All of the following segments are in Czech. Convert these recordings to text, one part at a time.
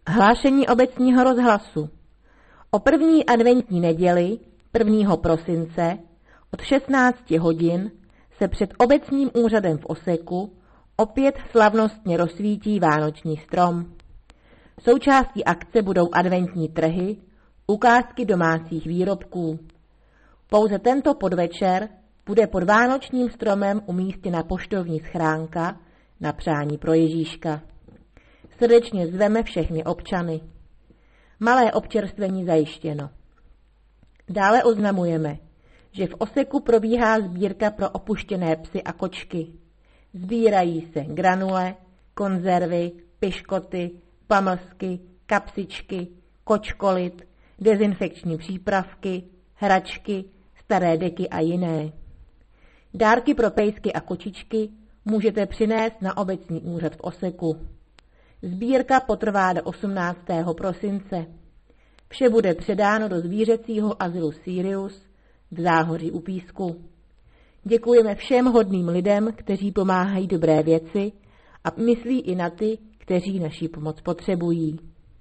Hlášení obecního rozhlasu. O první adventní neděli 1. prosince od 16 hodin se před obecním úřadem v Oseku opět slavnostně rozsvítí vánoční strom. Součástí akce budou adventní trhy, ukázky domácích výrobků. Pouze tento podvečer bude pod vánočním stromem umístěna poštovní schránka na přání pro Ježíška. Srdečně zveme všechny občany. Malé občerstvení zajištěno. Dále oznamujeme, že v Oseku probíhá sbírka pro opuštěné psy a kočky. Sbírají se granule, konzervy, piškoty, pamlsky, kapsičky, kočkolit, dezinfekční přípravky, hračky, staré deky a jiné. Dárky pro pejsky a kočičky můžete přinést na obecní úřad v Oseku. Sbírka potrvá do 18. prosince. Vše bude předáno do zvířecího azylu Sirius v Záhoří u Písku. Děkujeme všem hodným lidem, kteří pomáhají dobré věci a myslí i na ty, kteří naši pomoc potřebují.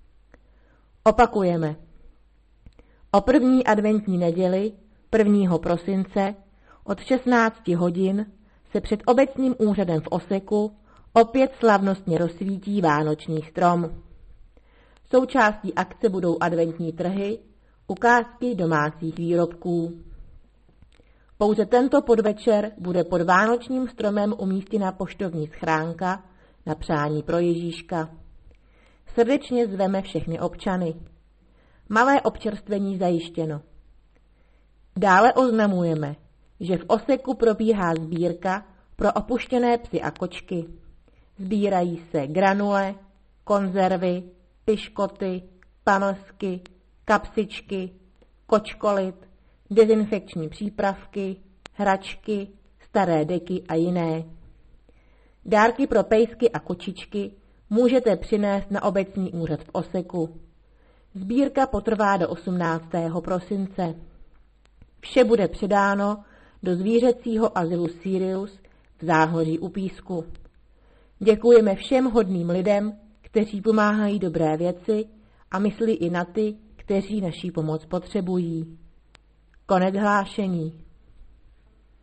Opakujeme. O první adventní neděli 1. prosince od 16 hodin se před obecním úřadem v Oseku opět slavnostně rozsvítí vánoční strom. Součástí akce budou adventní trhy, ukázky domácích výrobků. Pouze tento podvečer bude pod vánočním stromem umístěna poštovní schránka na přání pro Ježíška. Srdečně zveme všechny občany. Malé občerstvení zajištěno. Dále oznamujeme, že v Oseku probíhá sbírka pro opuštěné psy a kočky. Sbírají se granule, konzervy, piškoty, pamlsky, kapsičky, kočkolit, dezinfekční přípravky, hračky, staré deky a jiné. Dárky pro pejsky a kočičky můžete přinést na obecní úřad v Oseku. Sbírka potrvá do 18. prosince. Vše bude předáno do zvířecího azylu Sirius v Záhoří u Písku. Děkujeme všem hodným lidem, kteří pomáhají dobré věci a myslí i na ty, kteří naší pomoc potřebují. Konec hlášení.